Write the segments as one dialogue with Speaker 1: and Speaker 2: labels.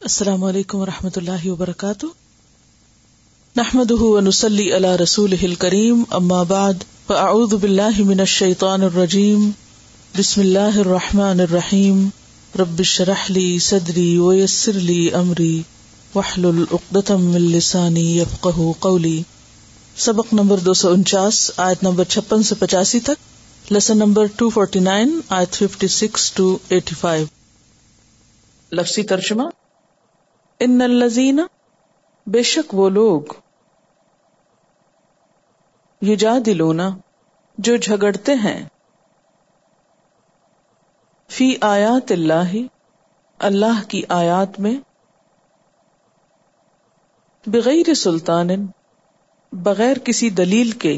Speaker 1: السلام علیکم ورحمۃ اللہ وبرکاتہ، نحمده ونصلی علی رسوله الکریم، اما بعد فاعوذ باللہ من الشیطان الرجیم، بسم اللہ الرحمن الرحیم، رب اشرح لي صدری ویسر لي امری واحلل عقدۃ من لسانی یفقهوا قولی۔ سبق نمبر 249، آیت نمبر 56 سے 85 تک، لیسن نمبر 249، آیت 56 to 85۔ لفظی ترجمہ: ان الذین، بے شک وہ لوگ، یجادلون، جو جھگڑتے ہیں، فی آیات اللہ، اللہ کی آیات میں، بغیر سلطان، بغیر کسی دلیل کے،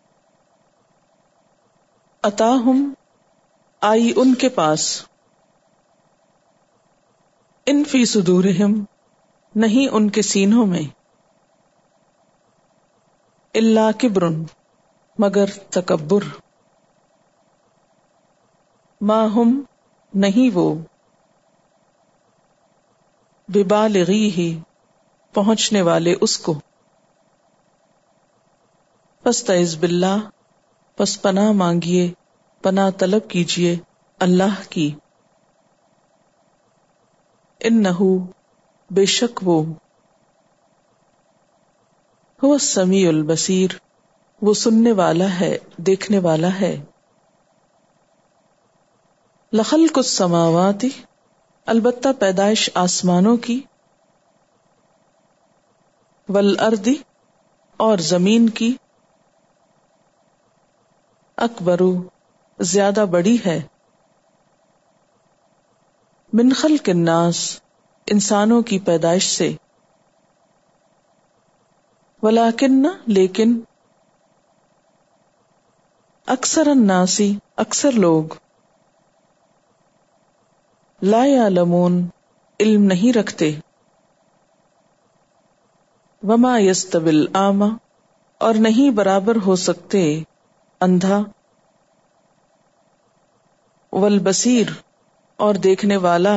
Speaker 1: اتاہم، آئی ان کے پاس، ان فی صدورہم، نہیں ان کے سینوں میں، الا کبر، مگر تکبر، ما ہم، نہیں وہ، ببالغیہ، پہنچنے والے اس کو، فاستعذ باللہ، پس پناہ مانگیے، پناہ طلب کیجیے اللہ کی، انہ، بے شک وہ، هو السمیع البصیر، وہ سننے والا ہے، دیکھنے والا ہے۔ لخلق السماوات، البتہ پیدائش آسمانوں کی، والارض، اور زمین کی، اکبر، زیادہ بڑی ہے، من خلق الناس، انسانوں کی پیدائش سے، ولکن، لیکن، اکثر الناس، اکثر لوگ، لا یعلمون، علم نہیں رکھتے، وما یستوی الاعمی، اور نہیں برابر ہو سکتے اندھا، والبصیر، اور دیکھنے والا،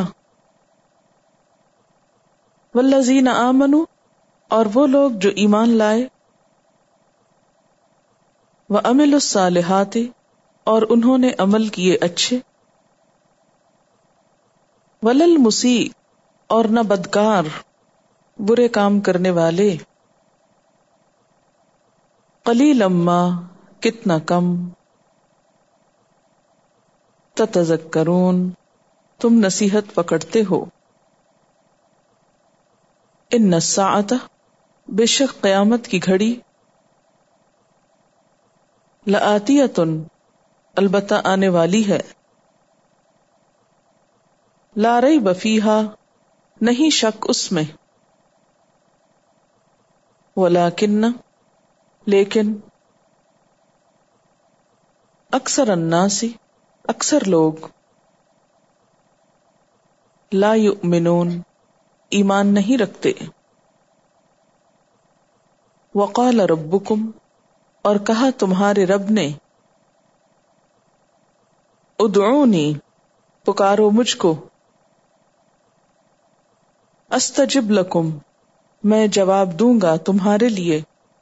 Speaker 1: والذین آمنوا، اور وہ لوگ جو ایمان لائے، وعملوا الصالحات، اور انہوں نے عمل کیے اچھے، وللمسیء، اور نہ بدکار، برے کام کرنے والے، قلیلا ما، کتنا کم، تتذکرون، تم نصیحت پکڑتے ہو، ان الساعۃ، بے شک قیامت کی گھڑی، لآتیۃ، البتہ آنے والی ہے، لا ریب فیہا، نہیں شک اس میں، ولکن، لیکن، اکثر الناس، اکثر لوگ، لا یؤمنون، ایمان نہیں رکھتے، وقال ربکم، اور کہا تمہارے رب نے، ادعونی، پکارو مجھ کو، استجب لکم، میں جواب دوں گا تمہارے لیے،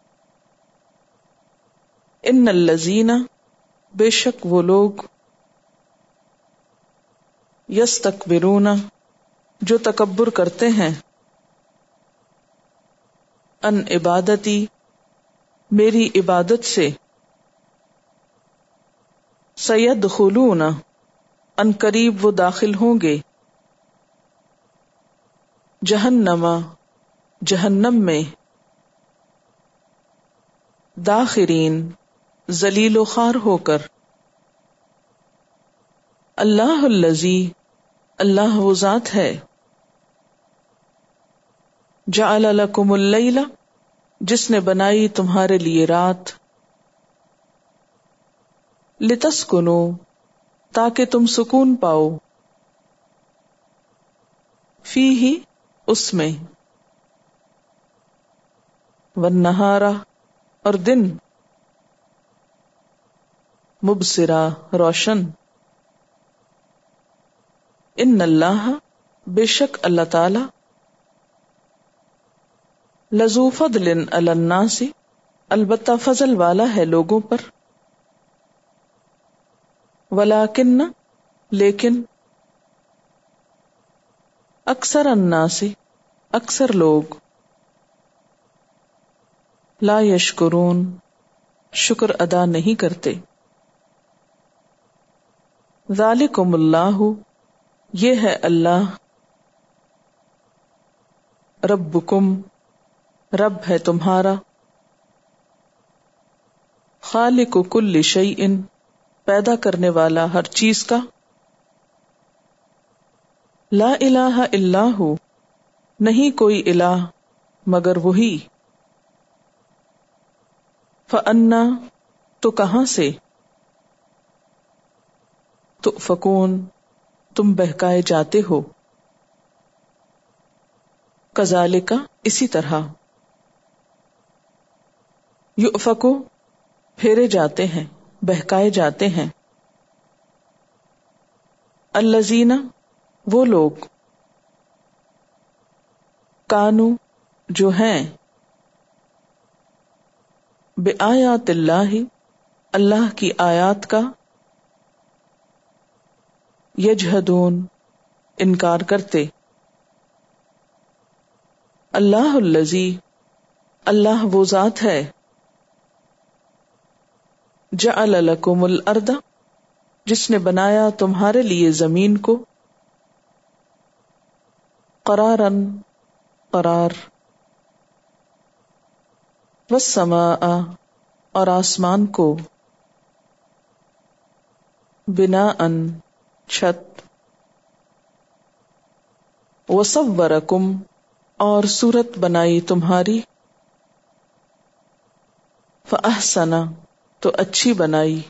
Speaker 1: ان الذین، بے شک وہ لوگ، یستکبرون، جو تکبر کرتے ہیں، ان عبادتی، میری عبادت سے، سیدخلون، ان قریب وہ داخل ہوں گے، جہنم، جہنم میں، داخرین، ذلیل و خوار ہو کر، اللہ الذی، اللہ وہ ذات ہے، جعل لکم اللیل، جس نے بنائی تمہارے لیے رات، لتسکنوا، تاکہ تم سکون پاؤ، فیہ، اس میں، والنہار، اور دن، مبصرا، روشن، ان اللہ، بے شک اللہ تعالی، لذو فضل علی الناس، البتہ فضل والا ہے لوگوں پر، ولیکن لیکن، اکثر الناس اکثر لوگ، لا یشکرون شکر ادا نہیں کرتے۔ ذالکم اللہ یہ ہے اللہ، ربکم رب ہے تمہارا، خالق کل شیء پیدا کرنے والا ہر چیز کا، لا الہ الا ہو نہیں کوئی الہ مگر وہی، فانا تو کہاں سے، تؤفکون تم بہکائے جاتے ہو، کذالک اسی طرح، یؤفکو پھیرے جاتے ہیں بہکائے جاتے ہیں، الذین وہ لوگ، کانو جو ہیں، بآیات اللہ اللہ کی آیات کا، یجحدون انکار کرتے، اللہ الذی اللہ وہ ذات ہے، جعل لکم الارض جس نے بنایا تمہارے لیے زمین کو، قرارن قرار، والسماء اور آسمان کو، بناءً چھت، وصورکم اور صورت بنائی تمہاری، فاحسن تو اچھی بنائی،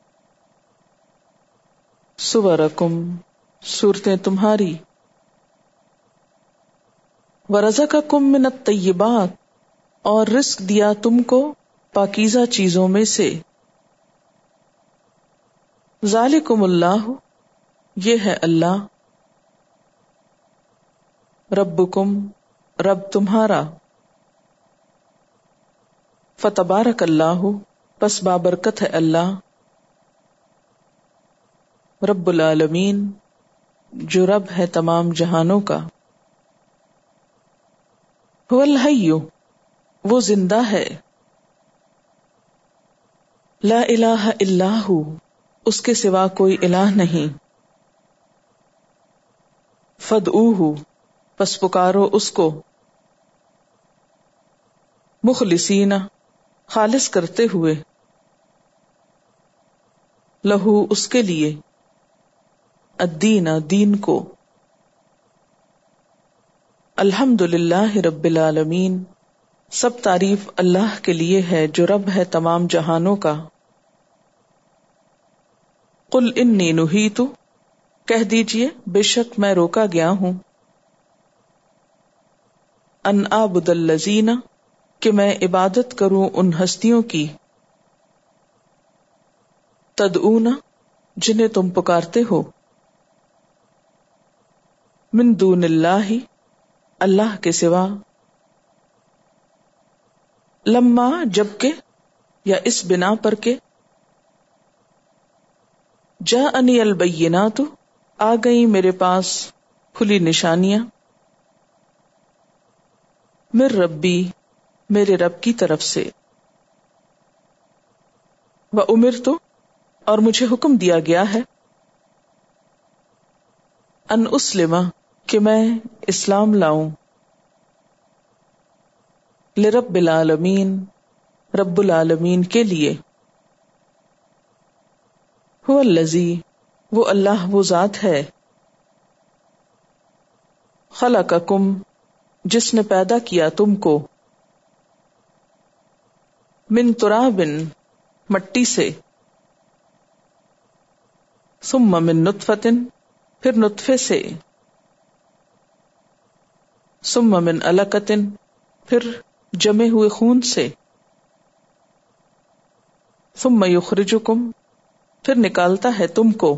Speaker 1: صورکم صورتیں تمہاری، ورزقکم من الطیبات اور رزق دیا تم کو پاکیزہ چیزوں میں سے، ذالکم اللہ یہ ہے اللہ، ربکم رب تمہارا، فتبارک اللہ پس بابرکت ہے اللہ، رب العالمین جو رب ہے تمام جہانوں کا، هو الحی وہ زندہ ہے، لا الہ الا ہو اس کے سوا کوئی الہ نہیں، فادعوہ پس پکارو اس کو، مخلصین خالص کرتے ہوئے، لہو اس کے لیے، الدین دین کو، الحمد للہ رب العالمین سب تعریف اللہ کے لیے ہے جو رب ہے تمام جہانوں کا، قل انی نہیت کہہ دیجئے بے شک میں روکا گیا ہوں، ان اعبد الذین کہ میں عبادت کروں ان ہستیوں کی، تدعون جنہیں تم پکارتے ہو، من دون اللہ اللہ کے سوا، لما جبکہ یا اس بنا پر کے، جاءنی البینات آ گئی میرے پاس کھلی نشانیاں، من ربی میرے رب کی طرف سے، وامرت اور مجھے حکم دیا گیا ہے، ان اسلم کہ میں اسلام لاؤں، لرب العالمین رب العالمین کے لیے، هو الذی وہ اللہ وہ ذات ہے، خلقکم جس نے پیدا کیا تم کو، من تراب مٹی سے، ثم من نطفۃ پھر نطفے سے، ثم من علقۃ پھر جمے ہوئے خون سے، ثم یخرجکم پھر نکالتا ہے تم کو،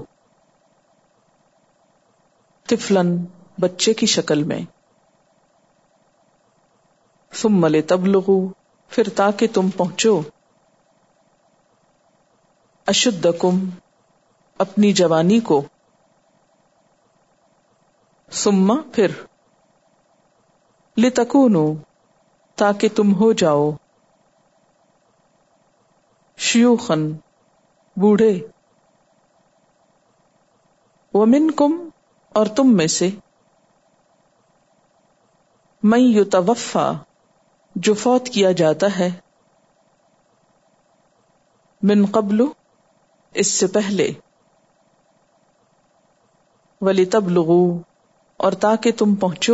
Speaker 1: طفلاً بچے کی شکل میں، ثم لتبلغوا، پھر تاکہ تم پہنچو، اشدکم، اپنی جوانی کو، ثم، پھر، لتکونوا، تاکہ تم ہو جاؤ، شیوخاً، بوڑھے، ومنکم، اور تم میں سے، من یتوفی، جو فوت کیا جاتا ہے، من قبل، اس سے پہلے، وَلِتَبْلُغُوا، اور تاکہ تم پہنچو،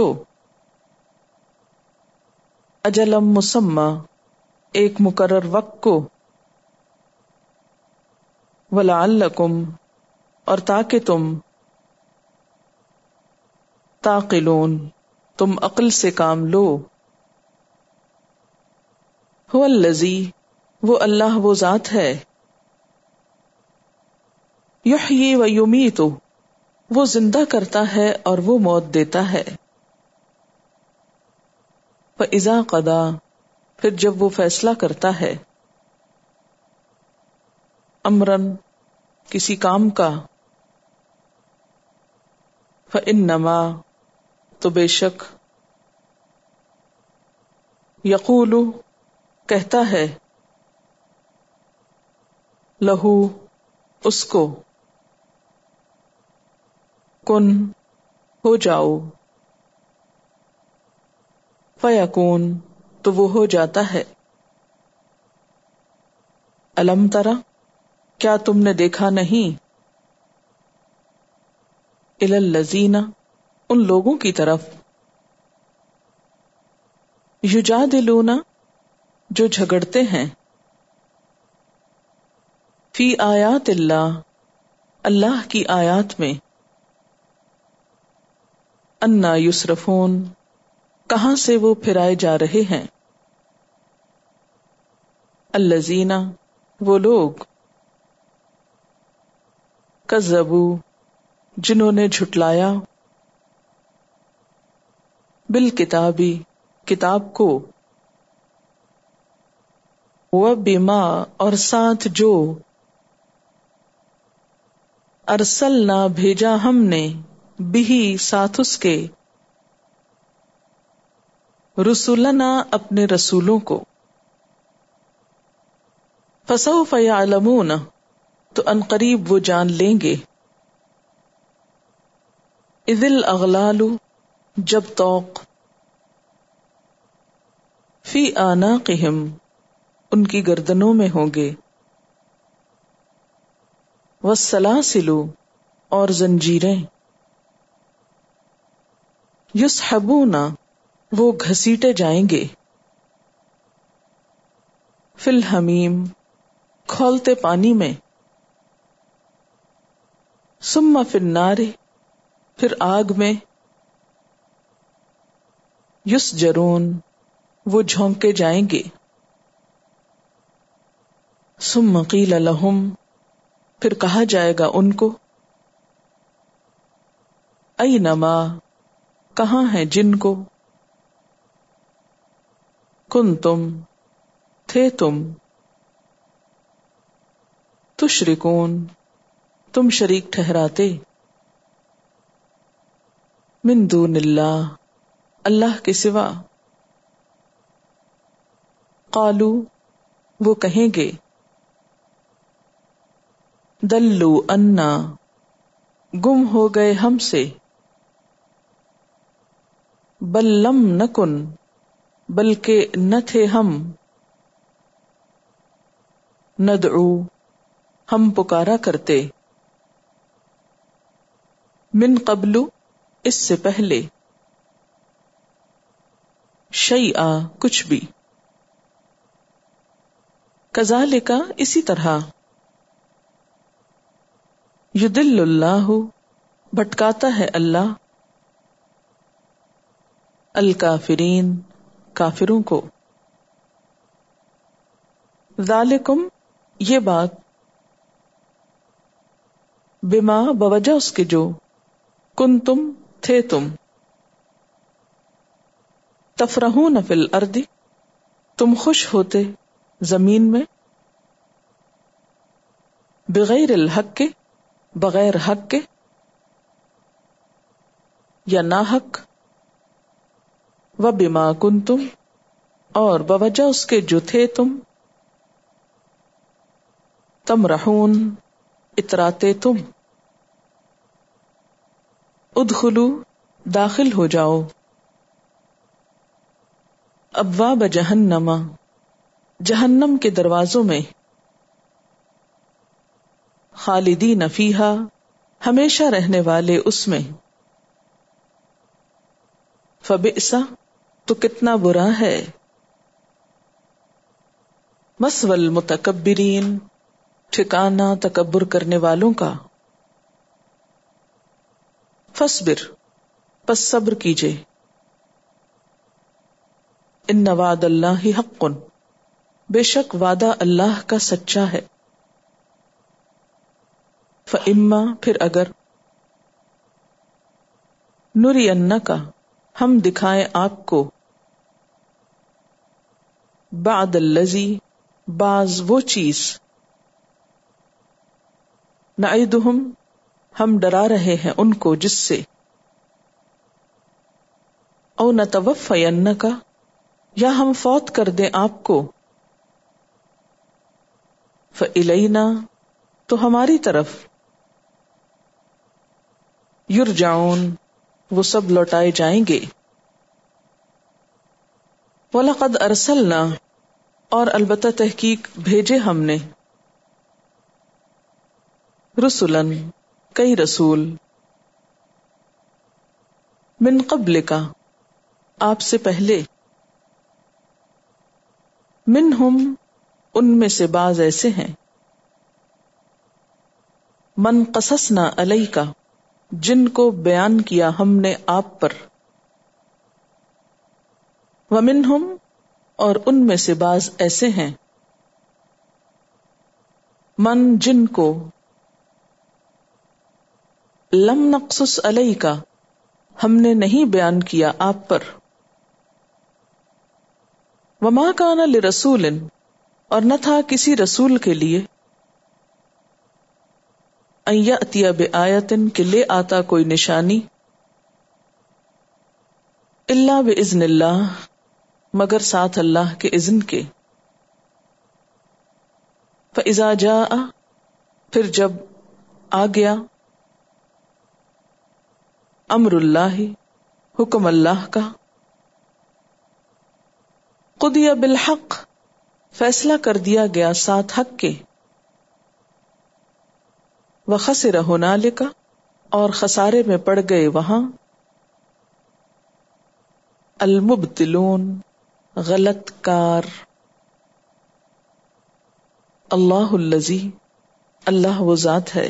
Speaker 1: اجلا مسمی، ایک مقرر وقت کو، وَلَعَلَّكُمْ، اور تاکہ تم، تعقلون، تم عقل سے کام لو، هو الذی، وہ اللہ وہ ذات ہے، یحیی و یمیت، وہ زندہ کرتا ہے اور وہ موت دیتا ہے، فَإِذَا قَضَىٰ، پھر جب وہ فیصلہ کرتا ہے، امراً، کسی کام کا، فَإِنَّمَا، تو بے شک، یقول، کہتا ہے، لہو، اس کو، کن، ہو جاؤ، فیکون، تو وہ ہو جاتا ہے، الم ترى، کیا تم نے دیکھا نہیں، الی الذین، ان لوگوں کی طرف، یجادلون، جو جھگڑتے ہیں، فی آیات اللہ، اللہ کی آیات میں، انا یصرفون، کہاں سے وہ پھرائے جا رہے ہیں، الذین، وہ لوگ، کذبوا، جنہوں نے جھٹلایا، بالکتابی، کتاب کو، وبما، اور ساتھ جو، ارسلنا، بھیجا ہم نے، بہی، ساتھ اس کے، رسولنا، اپنے رسولوں کو، فسوف یعلمون، تو عنقریب وہ جان لیں گے، اذ الاغلال، جب طوق، فی اعناقہم، ان کی گردنوں میں ہوں گے، والسلاسل، اور زنجیریں، یسحبون، وہ گھسیٹے جائیں گے، فی الحمیم، کھولتے پانی میں، ثم فی النار، پھر آگ میں، یسجرون، وہ جھونکے جائیں گے، ثم قیل لہم، پھر کہا جائے گا ان کو، اینما، کہاں ہیں جن کو، کنتم، تھے تم، تشرکون، تم شریک ٹھہراتے، من دون اللہ، اللہ کے سوا، قالو، وہ کہیں گے، دلو انا، گم ہو گئے ہم سے، بل لم نکن، بلکہ نہ تھے ہم، ندعو، ہم پکارا کرتے، من قبل، اس سے پہلے، شیئا، کچھ بھی، کذالک، اسی طرح، یضل اللہ، بھٹکاتا ہے اللہ، الکافرین، کافروں کو، ذالکم، یہ بات، بما، بوجہ اس کے جو، کنتم، تھے تم، تفرحون فی الارض، تم خوش ہوتے زمین میں، بغیر الحق کے، بغیر حق کے یا ناحق، وبما کنتم، اور بوجہ اس کے جو تھے تم، تمرحون، اتراتے تم، ادخلوا، داخل ہو جاؤ، ابواب جہنم، جہنم کے دروازوں میں، خالدین فیہا، ہمیشہ رہنے والے اس میں، فبئس، تو کتنا برا ہے، مثوی المتکبرین، ٹھکانہ تکبر کرنے والوں کا، فاصبر، پس صبر کیجئے، ان وعد اللہ حق، بے شک وعدہ اللہ کا سچا ہے، فَإِمَّا، پھر اگر، نُرِيَنَّكَ، ہم دکھائیں آپ کو، بعد الذی، بعض وہ چیز، نعیدہم، ہم ڈرا رہے ہیں ان کو جس سے، او نتوفینک، یا ہم فوت کر دیں آپ کو، فالینا، تو ہماری طرف، یرجعون، وہ سب لوٹائے جائیں گے، وَلَقَدْ أَرْسَلْنَا، اور البتہ تحقیق بھیجے ہم نے، رسلاً، کئی رسول، من قبلک، آپ سے پہلے، منہم، ان میں سے بعض ایسے ہیں، من قصصنا علیک، جن کو بیان کیا ہم نے آپ پر، ومنہم، اور ان میں سے بعض ایسے ہیں، من، جن کو، لم نقصص علیک، ہم نے نہیں بیان کیا آپ پر، وما کان لرسول، اور نہ تھا کسی رسول کے لیے، ان یأتی بآیۃ، کہ لے آتا کوئی نشانی، الا باذن اللہ، مگر ساتھ اللہ کے اذن کے، فاذا جاء، پھر جب آ گیا، امر اللہ، حکم اللہ کا، قضی بالحق، فیصلہ کر دیا گیا ساتھ حق کے، وخسر ہنالک، اور خسارے میں پڑ گئے وہاں، المبتلون، غلط کار، اللہ الذی، اللہ وہ ذات ہے،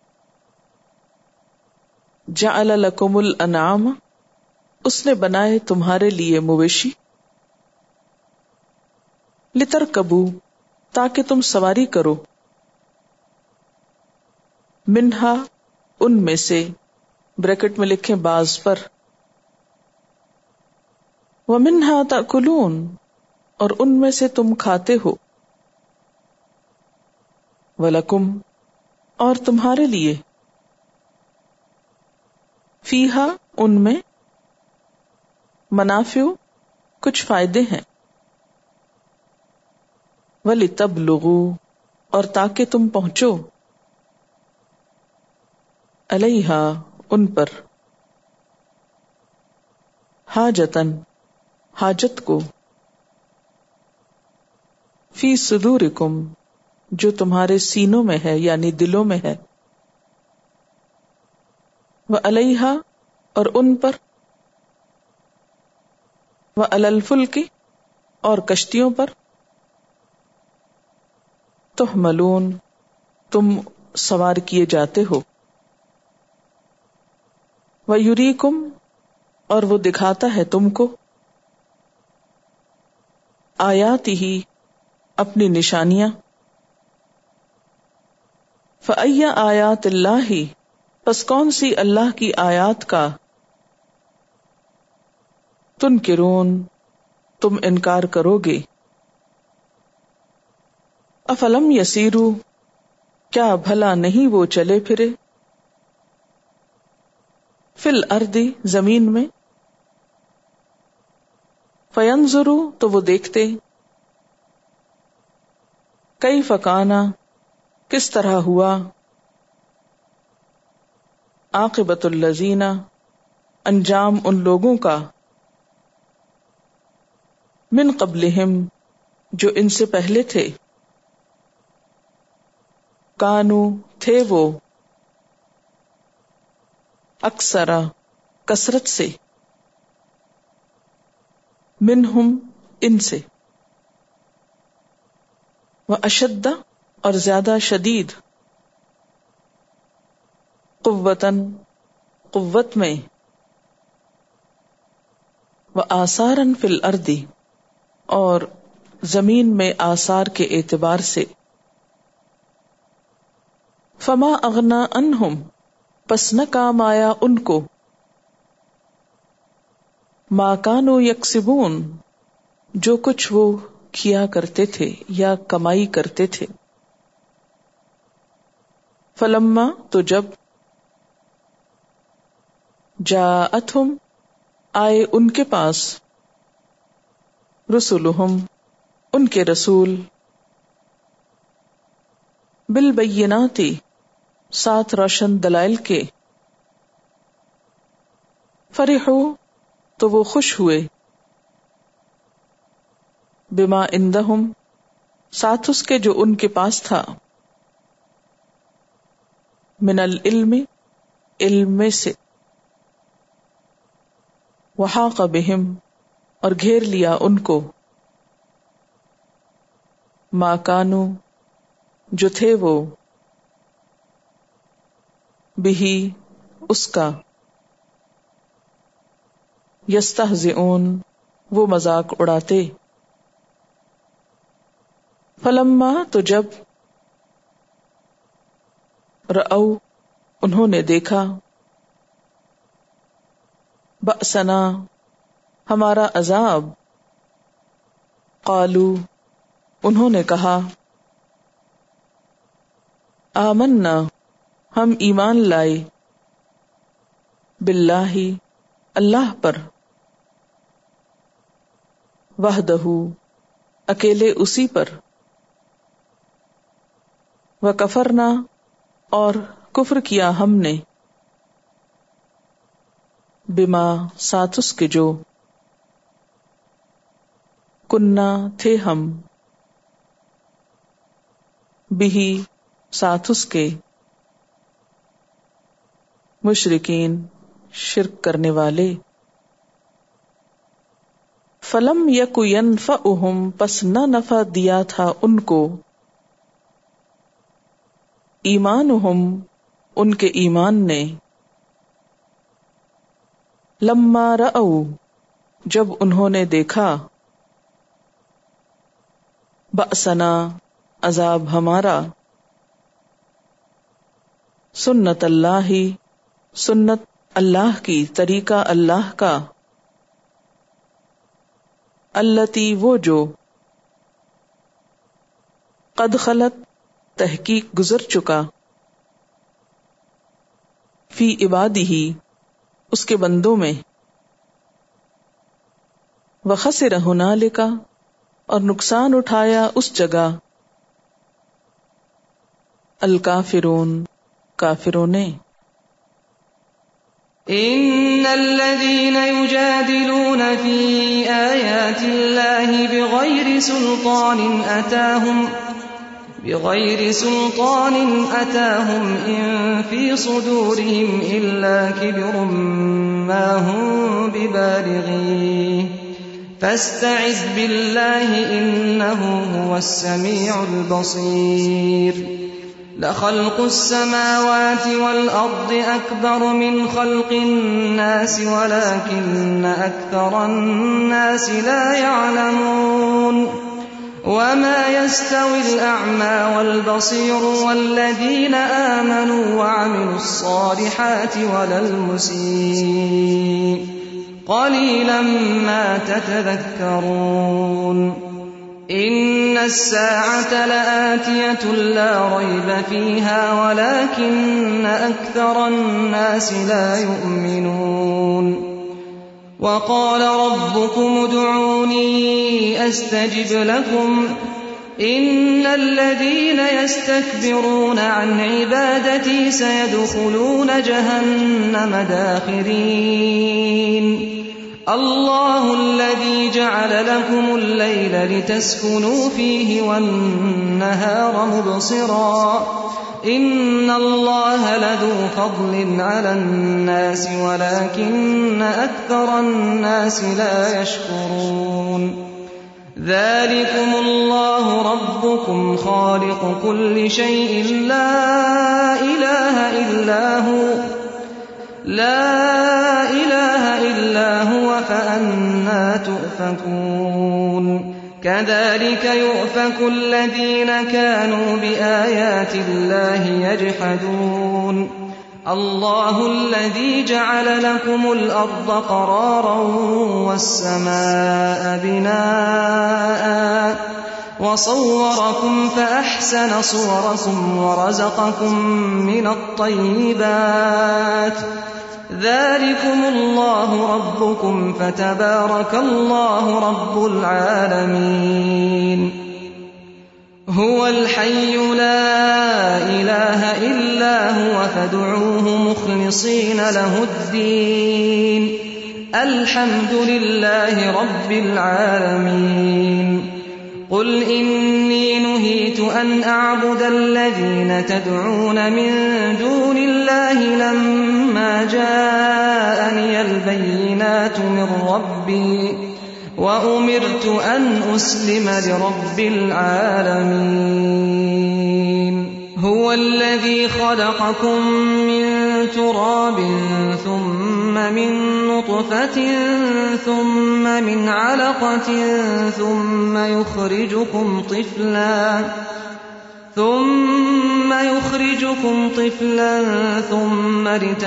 Speaker 1: جعل لکم الانعام، اس نے بنائے تمہارے لیے مویشی، لترکبوا، تاکہ تم سواری کرو، منہا، ان میں سے، بریکٹ میں لکھیں بعض پر، ومنہا تأکلون، اور ان میں سے تم کھاتے ہو، ولکم، اور تمہارے لیے، فیہا، ان میں، منافع، کچھ فائدے ہیں، وَلِتَبْلُغُوا، اور تاکہ تم پہنچو، علیہا، ان پر، حاجتاً، حاجت کو، فی صدورکم، جو تمہارے سینوں میں ہے یعنی دلوں میں ہے، وعلیہا، اور ان پر، وعلی الفلک، اور کشتیوں پر، تحملون، تم سوار کیے جاتے ہو، ویریکم، اور وہ دکھاتا ہے تم کو، آیاتہ، اپنی نشانیاں، فأی آیات اللہ، پس کون سی اللہ کی آیات کا، تنکرون، تم انکار کرو گے. افلم یسیرو، کیا بھلا نہیں وہ چلے پھرے، فی الارض، زمین میں، فینظرو، تو وہ دیکھتے، کیف کان، کس طرح ہوا، عاقبۃ الذین، انجام ان لوگوں کا، من قبلہم، جو ان سے پہلے تھے، کانو، تھے وہ، اکثر، کثرت سے، منہم، ان سے، واشد، اور زیادہ شدید، قوتاً، قوت میں، وآثاراً فی الارض، اور زمین میں آثار کے اعتبار سے. فما اغنا عنہم، پس نہ کام آیا ان کو، ما کانوا یکسبون، جو کچھ وہ کیا کرتے تھے یا کمائی کرتے تھے. فلما، تو جب، جاءتہم، آئے ان کے پاس، رسلہم، ان کے رسول، بالبینات، ساتھ روشن دلائل کے، فرحو، تو وہ خوش ہوئے، بما عندہم، ساتھ اس کے جو ان کے پاس تھا، من العلم، علم میں سے، وحاق بہم، اور گھیر لیا ان کو، ما کانوا، جو تھے وہ، بہی، اس کا، یستہزئون، وہ مذاق اڑاتے. فلما، تو جب، رأو، انہوں نے دیکھا، بأسنا، ہمارا عذاب، قالو، انہوں نے کہا، آمنا، ہم ایمان لائے، باللہ، اللہ پر، وحدہ، اکیلے اسی پر، وکفرنا، اور کفر کیا ہم نے، بما، ساتھ اس کے جو، کننا، تھے ہم، بہی، ساتھ اس کے، مشرکین، شرک کرنے والے. فلم یک ینفعہم، پس نہ نفع دیا تھا ان کو، ایمانہم، ان کے ایمان نے، لما رأوا، جب انہوں نے دیکھا، بأسنا، عذاب ہمارا، سنت اللہ، سنت اللہ کی، طریقہ اللہ کا، التی، وہ جو، قد خلت، تحقیق گزر چکا، فی عبادہ، اس کے بندوں میں، وخسر ہنالک، اور نقصان اٹھایا اس جگہ، الکافرون، کافروں نے.
Speaker 2: ان الذين يجادلون في آيات الله بغير سلطان أتاهم إن في صدورهم إلا كبر ما هم ببالغيه فاستعذ بالله إنه هو السميع البصير. لخلق السماوات والأرض أكبر من خلق الناس ولكن أكثر الناس لا يعلمون. وما يستوي الأعمى والبصير والذين آمنوا وعملوا الصالحات ولا المسيء. قليلا ما تتذكرون إن الساعة لآتية لا ريب فيها ولكن أكثر الناس لا يؤمنون وقال ربكم ادعوني أستجب لكم إن الذين يستكبرون عن عبادتي سيدخلون جهنم داخرين الله الذي جعل لكم الليل لتسكنوا فيه والنهار مبصرا إن الله لذو فضل على الناس ولكن أكثر الناس لا يشكرون ذلكم الله ربكم خالق كل شيء لا إله إلا هو فأنى تؤفكون كذلك يؤفك الذين كانوا بآيات الله يجحدون الله الذي جعل لكم الأرض قرارا والسماء بناء وصوركم فأحسن صوركم ورزقكم من الطيبات ذلكم الله ربكم فتبارك الله رب العالمين هو الحي لا إله إلا هو فادعوه مخلصين له الدين الحمد لله رب العالمين قل إني نهيت أن أعبد الذين تدعون من دون الله لما جاءني البينات من ربي وأمرت أن أسلم لرب العالمين هو الذي خلقكم من تراب ثم من نطفة ثم من علقة ثم يخرجكم طفلا ثم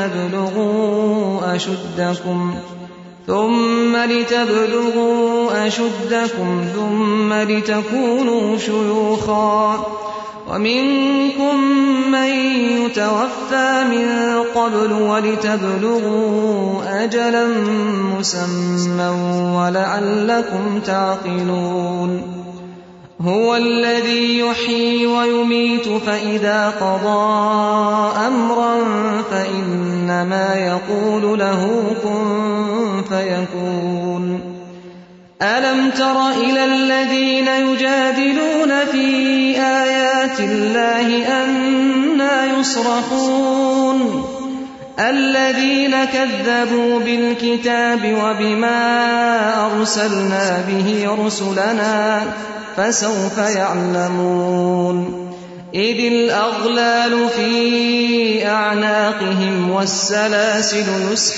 Speaker 2: لتبلغوا أشدكم ثم لتكونوا شيوخا ومنكم من يتوفى من قبل ولتبلغوا أجلا مسمى ولعلكم تعقلون هو الذي يحيي ويميت فإذا قضى أمرا فإنما يقول له كن فيكون ألم تر إلى الذين يجادلون في آيات الله أنى يصرفون الذين كذبوا بالكتاب وبما أرسلنا به رسلنا فسوف يعلمون إذ الأغلال في أعناقهم والسلاسل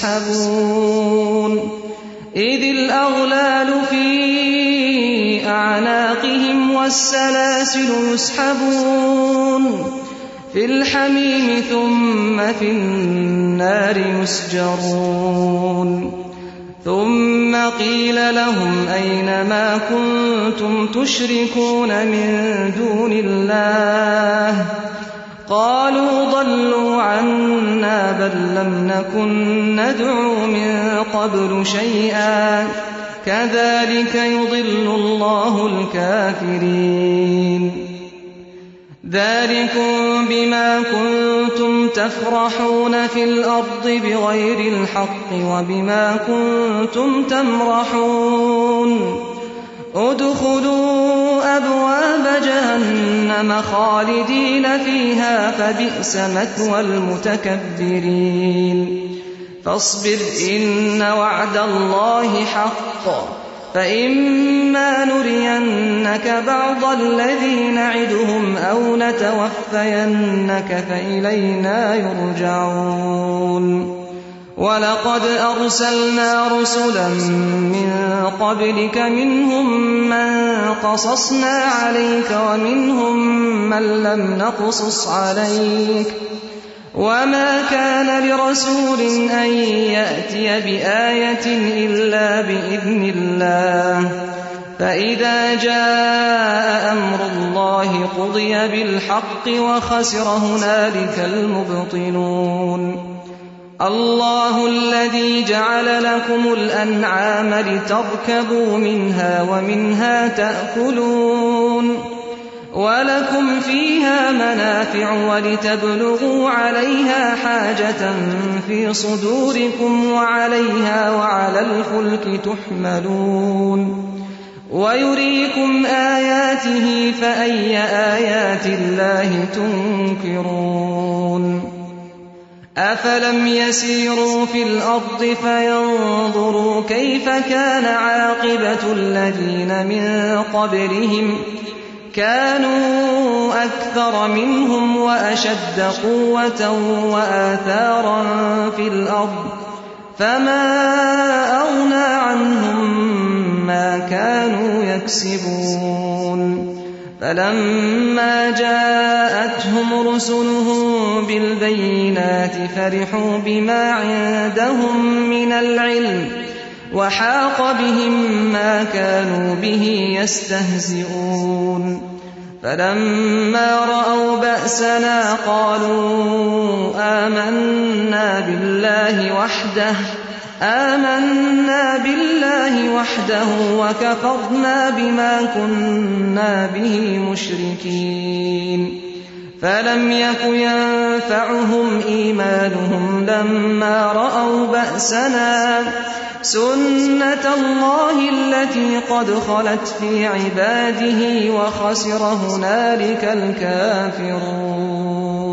Speaker 2: يسحبون في الحميم ثم في النار يسجرون ثم قيل لهم أين ما كنتم تشركون من دون الله قالوا ضلوا عنا بل لم نكن ندعو من قبل شيئا كذلك يضل الله الكافرين ذلكم بما كنتم تفرحون في الأرض بغير الحق وبما كنتم تمرحون ادخلوا أبواب جهنم خالدين فيها فبئس مثوى المتكبرين فاصبر إن وعد الله حق فإما نرينك بعض الذي نعدهم أو نتوفينك فإلينا يرجعون ولقد أرسلنا رسلا من قبلك منهم من قصصنا عليك ومنهم من لم نقصص عليك وما كان لرسول أن يأتي بآية إلا بإذن الله فإذا جاء أمر الله قضي بالحق وخسر هنالك المبطلون. الله الذي جعل لكم الأنعام لتركبوا منها ومنها تأكلون ولكم فيها منافع ولتبلغوا عليها حاجة في صدوركم وعليها وعلى الفلك تحملون ويريكم آياته فأي آيات الله تنكرون. أفلم يسيروا في الأرض فينظروا كيف كان عاقبة الذين من قبلهم كانوا أكثر منهم وأشد قوة وآثارا في الأرض فما أغنى عنهم ما كانوا يكسبون. فلما جاءتهم رسلهم بالبينات فرحوا بما عندهم من العلم وحاق بهم ما كانوا به يستهزئون. فلما رأوا بأسنا قالوا آمنا بالله وحده وكفرنا بما كنا به مشركين. فلم يك ينفعهم إيمانهم لما رأوا بأسنا سنة الله التي قد خلت في عباده وخسر هنالك الكافرون.